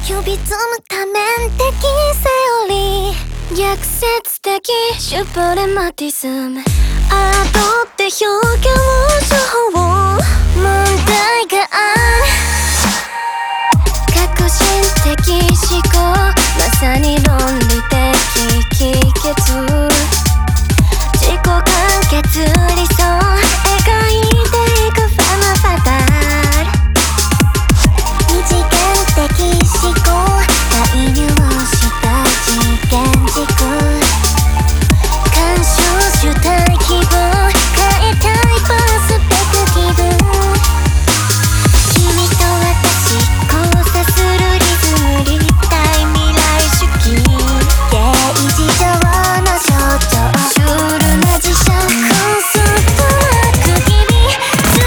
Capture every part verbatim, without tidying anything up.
呼び込む多面的セオリー、逆説的シュプレマティズム、アートって表現手法、問題がある革新的思考、まさに論理的帰結、自己完結理想描いていくファマファタール、二次元的思考介入した次元軸、干渉主体希望変えたいパースペクティブ、君と私交差するリズム、立体未来主義、形而上の象徴、シュールな自社コンセプトワーク日々ズ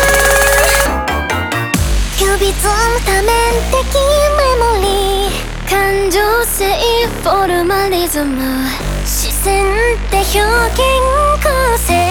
ー呼び込む多面的メモリー、感情性フォルマリズム、自然って表現構成、